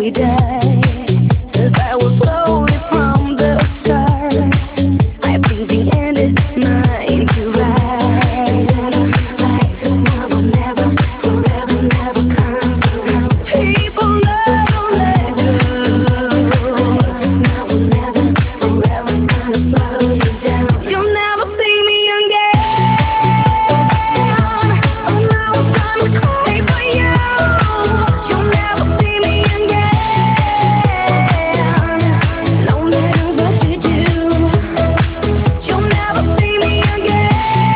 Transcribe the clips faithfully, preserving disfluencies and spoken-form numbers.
slowly die. Since I was slowly from the start, I think the end is mine to ride. Life is now or never, forever never comes around. People love or let go. Life is now or never, forever's gonna slow you down. You'll never see me again. Oh, now I'm gonna cry for you. You'll never see me again. No matter what you do, you'll never see me again.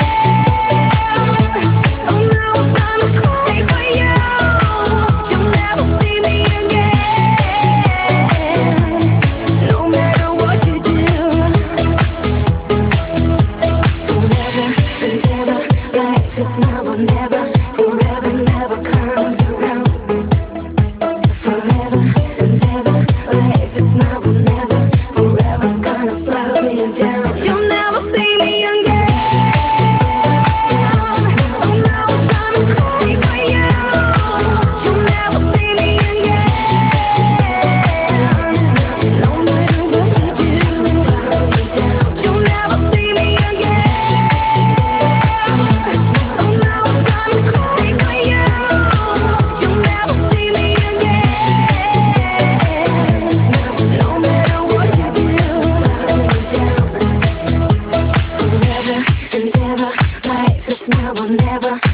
Oh, now I'm gonna cry for you. You'll never see me again. No matter what you do. Forever and ever, life is now or never, forever never comes around. Forever and ever, life is now or never, forever's gonna slow you down. You'll never see me again. Oh, now I'm gonna cry for you. You'll never see me again. No matter what you do, you'll never see me again. Oh, now I'm gonna cry for you. You'll never see me again. No matter what you do, forever and ever, life is now or never.